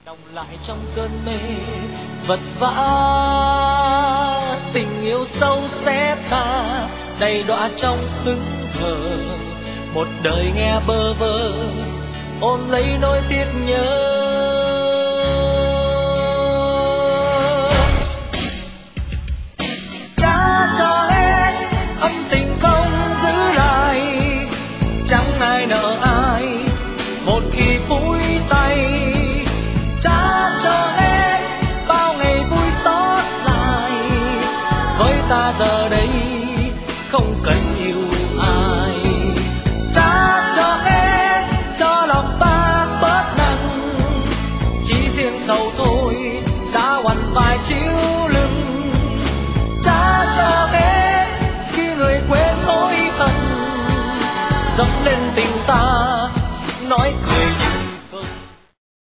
Đồng lại trong cơn mê vật vã, tình yêu sâu xé ta đầy đọa trong hững hờ, một đời nghe bơ vơ ôm lấy nỗi tiếc nhớ. Trả cho hết ân tình không giữ lại, chẳng ai nợ ai một khi phủi tay. Trả cho hết bao ngày vui xót lại, với ta giờ đây không cần yêu ai. Trả cho hết cho lòng ta bớt nặng, chỉ riêng sầu thôi đã quằn vai chiếu lưng. Trả cho hết khi người quên hối hận, dẫm lên tình ta nói